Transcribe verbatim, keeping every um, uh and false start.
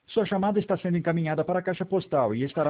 Sua chamada está sendo encaminhada para a caixa postal e estará